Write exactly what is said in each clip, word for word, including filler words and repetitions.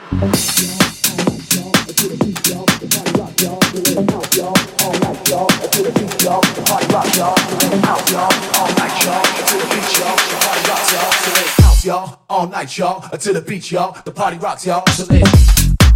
Y'all, all night, y'all, to the beach, y'all. The party rocks, y'all. So let's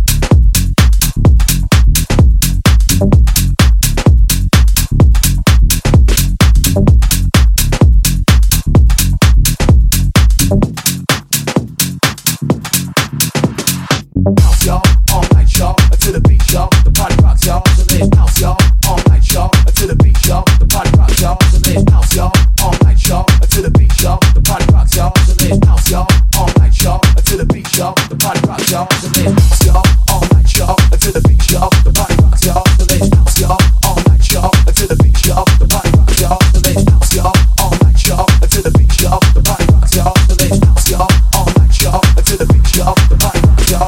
house, y'all, all night, y'all, to the beach, y'all. The party rocks, y'all. So let's house, y'all, all night, y'all, to the beach, y'all. The party rocks, y'all. So let's house, y'all, all night, y'all, to the beach, y'all. The party rocks, y'all. So let's house, y'all, all night, y'all, to the beach, y'all. The party rocks, y'all. So let's house, y'all, all night, y'all, to the beach, y'all. The party rocks, y'all. So let's house, y'all, all night, y'all, to the beach, y'all. The party rocks, y'all. So let's house, y'all, all night, y'all, to the beach, y'all. The party rocks, y'all. So let's house, y'all, all night, y'all, to the beach, y'all. The party rocks, y'all.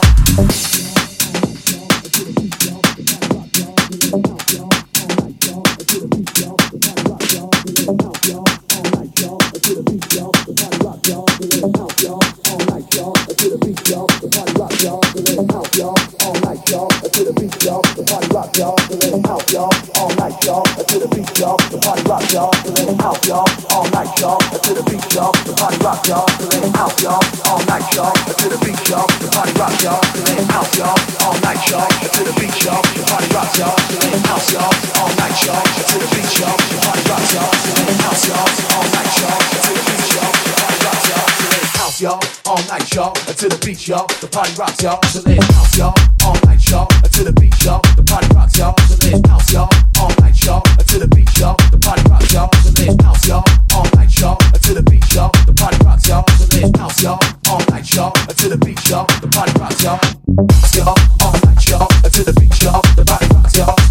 Y'all, all night, y'all, to the beach, y'all. The party rocks, y'all. So let's house, y'all, all night, y'all, to the beach, y'all. The party rocks, y'all. So let's house, y'all, all night, y'all, to the beach, y'all. The party rocks, y'all. So let's house, y'all, all night, y'all, to the beach, y'all. The party rocks, y'all. So let's house, y'all, all night, y'all, to the beach, y'all. The party rocks, y'all. House, y'all, all night, y'all, to the beach, y'all. The party rocks, y'all.